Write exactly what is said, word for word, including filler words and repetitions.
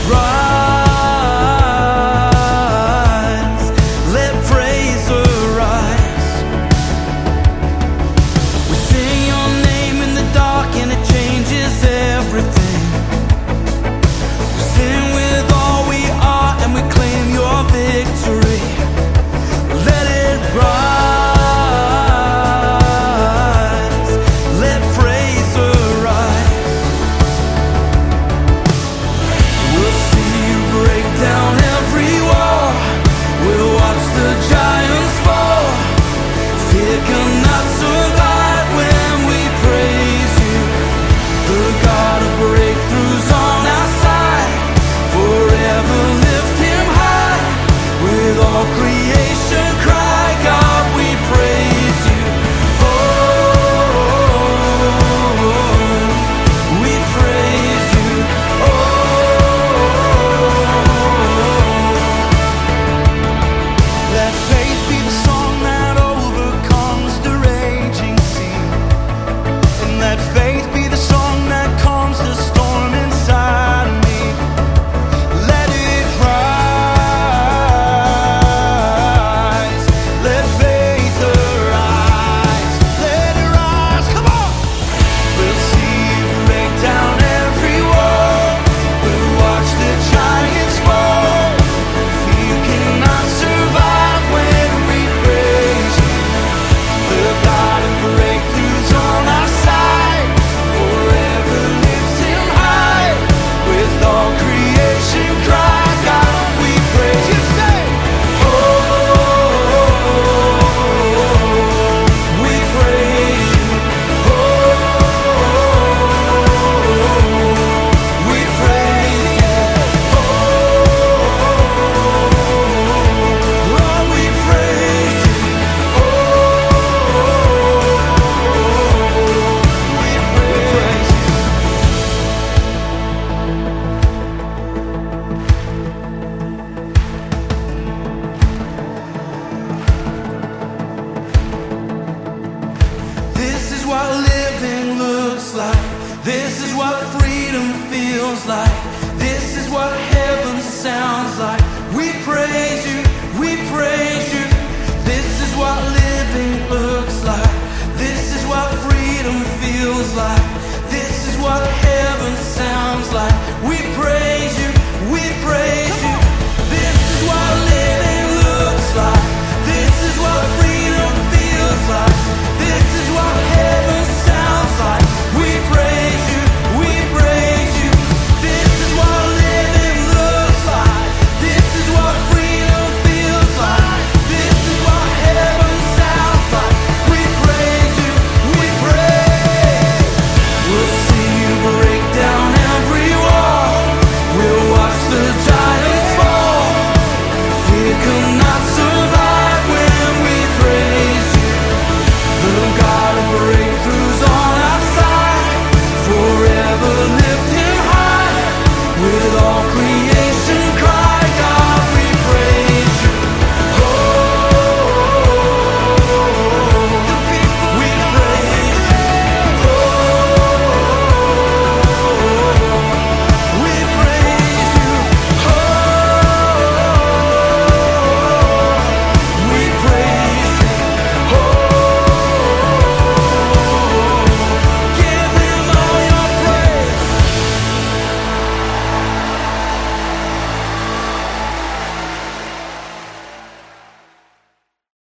rise. Let praise arise. We sing your name in the dark and it changes everything. We sing with all we are and we claim your victory. Let it rise. Let praise arise. We'll see you break down every wall. We'll watch the giants fall. Fear cannot survive when we praise you. The God of breakthroughs on our side. Forever lift him high. With all creation cry, God, we praise you. Oh, we praise you. Let faith be the song that overcomes the raging sea. And let faith be the song that calms the storm inside me. Let it rise. Let faith arise. Let it rise. Come on. We'll see you break down every wall. We'll watch the giants fall. Fear cannot survive when we praise you. The God of breakthroughs on our side. Forever lift him high. With all creation cry, God, we praise you. Say, oh, we praise you. Oh, we praise you. Oh, we praise you. Oh, we praise you. This is what living looks like. This is what freedom feels like. This is what heaven sounds like. We praise you, we praise you. This is what living looks like. This is what freedom feels like. This is what heaven sounds like. We praise you, we praise you. This is what living looks like. This is what freedom feels like. This is what heaven sounds like. We praise you, we praise you. This is what living looks like. This is what freedom feels like. This is what heaven sounds like. We praise you, we praise. We'll see you break down every wall. We'll watch the giants fall. Fear cannot survive when we praise you. The God of breakthroughs on our side. Forever lift him high. With all creation